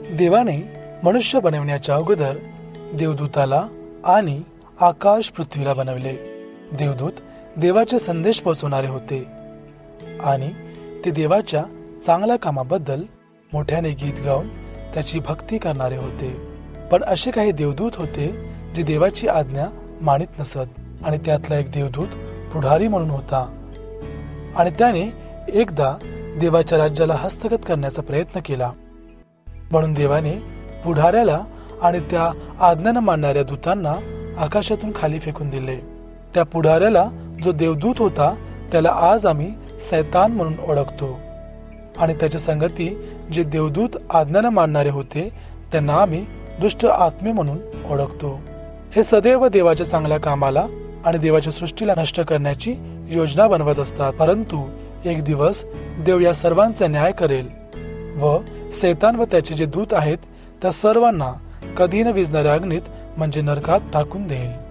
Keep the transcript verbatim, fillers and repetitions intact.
देवाने मनुष्य बनवण्याच्या अगोदर देवदूताला आणि आकाश पृथ्वीला बनवले. देवदूत देवाचे संदेश पोहोचवणारे होते आणि ते देवाच्या चांगल्या कामाबद्दल मोठ्याने गीत गाऊन त्याची भक्ती करणारे होते. पण असे काही देवदूत होते जे देवाची आज्ञा मानित नसत आणि त्यातला एक देवदूत पुढारी म्हणून होता आणि त्याने एकदा देवाच्या राज्याला हस्तगत करण्याचा प्रयत्न केला. म्हणून देवाने पुढाऱ्याला आणि त्या आज्ञा न मानणाऱ्या दूतांना आकाशातून खाली फेकून दिले. त्या पुढाऱ्याला जो देवदूत होता त्याला आज आम्ही सैतान म्हणून ओळखतो आणि त्याच्या संगती जे देवदूत आज्ञा न मानणारे होते त्यांना आम्ही दुष्ट आत्मे म्हणून ओळखतो. हे सदैव देवाच्या चांगल्या कामाला आणि देवाच्या सृष्टीला नष्ट करण्याची योजना बनवत असतात. परंतु एक दिवस देव या सर्वांचा न्याय करेल व सैतान व त्याचे जे दूत आहेत त्या सर्वांना कधी न विझणाऱ्या अग्नीत म्हणजे नरकात टाकून देईल.